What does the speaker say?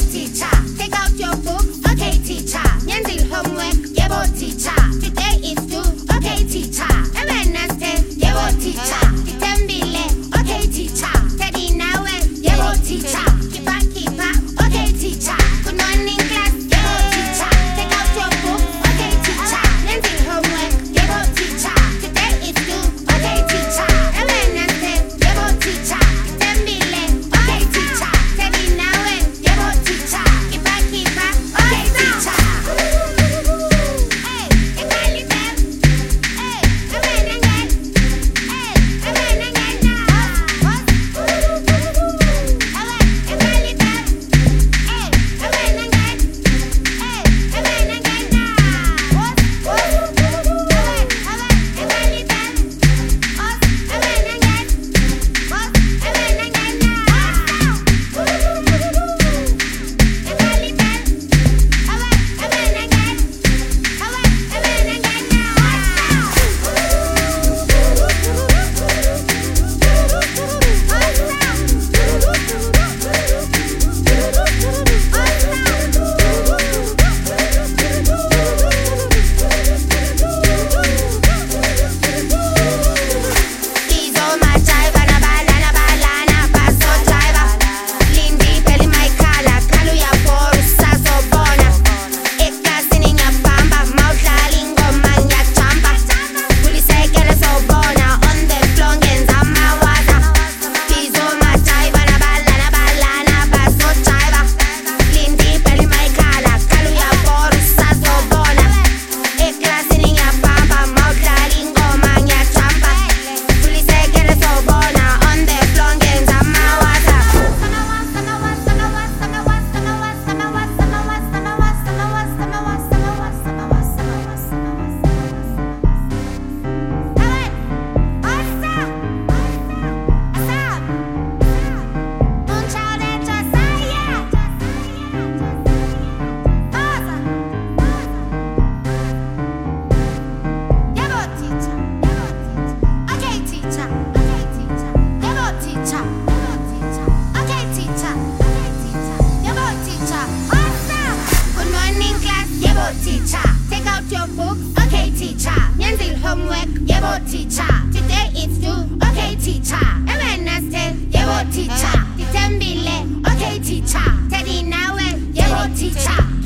teacher. Take out your book, okay teacher. Nyenzil homework, yebo teacher. Today is due, okay teacher. Wednesday, yebo teacher. Kitembile, okay teacher. Teddy nawe, yebo teacher. Kipa, okay teacher. Good morning class, yebo teacher. Take out your book, okay teacher. Nyenzil homework, yebo teacher. Today is due, okay teacher. Wednesday, yebo teacher. Kitembile, okay teacher. Teddy nawe, yebo teacher. Kipa, okay teacher. Hey, equality. Hey, ebenengel. Hey, ebenengel na. What? Equality. Hey, ebenengel. Hey, ebenengel na. What? Equality. Us, ebenengel. What? Ebenengel na. Teacher, take out your book, okay teacher. Nyenzil homework, yebo teacher. Today is due, okay teacher. Wednesday, yebo teacher. Kitembile, okay teacher. Teddy nawe, yebo teacher.